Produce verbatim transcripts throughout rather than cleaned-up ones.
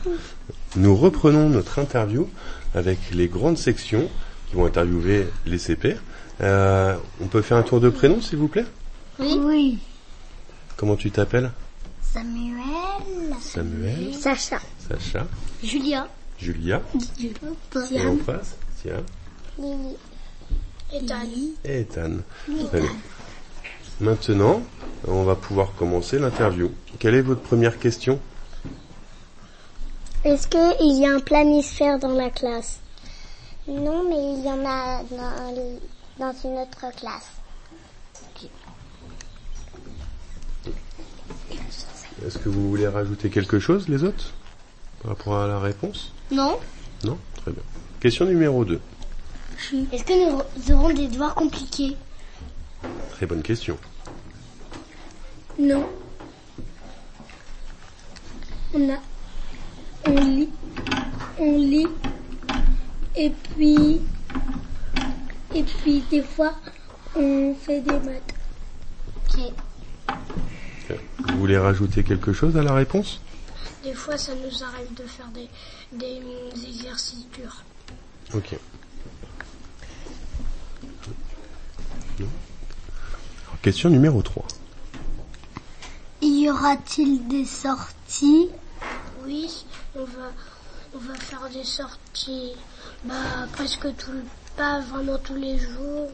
Nous reprenons notre interview avec les grandes sections qui vont interviewer les C P. Euh, on peut faire un tour de prénom, s'il vous plaît ? Oui. Oui. Comment tu t'appelles ? Samuel. Samuel. Sacha. Sacha. Julia. Julia. Et en face, tiens. Lily. Ethan. Et Ethan. Très bien. Maintenant, on va pouvoir commencer l'interview. Quelle est votre première question ? Est-ce qu'il y a un planisphère dans la classe ? Non, mais il y en a dans, dans une autre classe. Est-ce que vous voulez rajouter quelque chose, les autres, par rapport à la réponse ? Non. Non ? Très bien. Question numéro deux. Est-ce que nous aurons des devoirs compliqués ? Très bonne question. Non. On a, on lit, on lit, et puis, et puis des fois, on fait des maths. Ok. Vous voulez rajouter quelque chose à la réponse ? Des fois, ça nous arrive de faire des, des exercices durs. Ok. Alors, question numéro trois. Y aura-t-il des sorties ? Oui, on va, on va faire des sorties bah, presque tout le, pas vraiment tous les jours.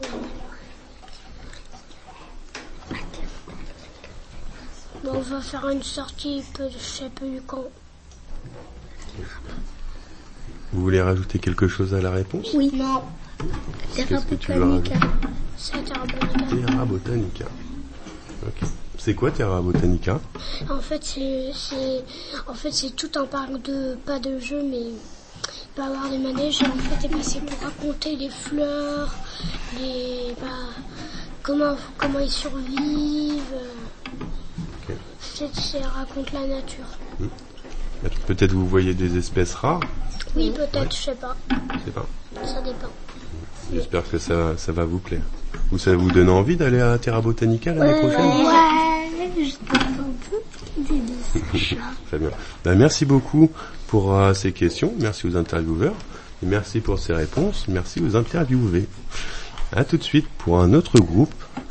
Bon, on va faire une sortie, peu, je sais plus quand. Vous voulez rajouter quelque chose à la réponse ? Oui. Non. Qu'est-ce que tu veux rajouter ? C'est Terra Botanica. Terra Botanica. Ok. C'est quoi Terra Botanica ? En fait, c'est, c'est, en fait, c'est tout un parc de, pas de jeu, mais il peut y avoir des manèges. Et en fait, et bah, c'est pour raconter les fleurs, les, bah, comment, comment ils survivent. Okay. C'est, c'est raconte la nature. Mmh. Peut-être vous voyez des espèces rares ? Oui, peut-être, ouais. Je sais pas. Je sais pas. Ça dépend. J'espère que ça, ça va vous plaire. Vous, ça vous donne envie d'aller à Terra Botanica l'année ouais, prochaine ? Ouais, je t'entends. Très bien. Ben, merci beaucoup pour euh, ces questions. Merci aux intervieweurs. Et merci pour ces réponses. Merci aux interviewés. À tout de suite pour un autre groupe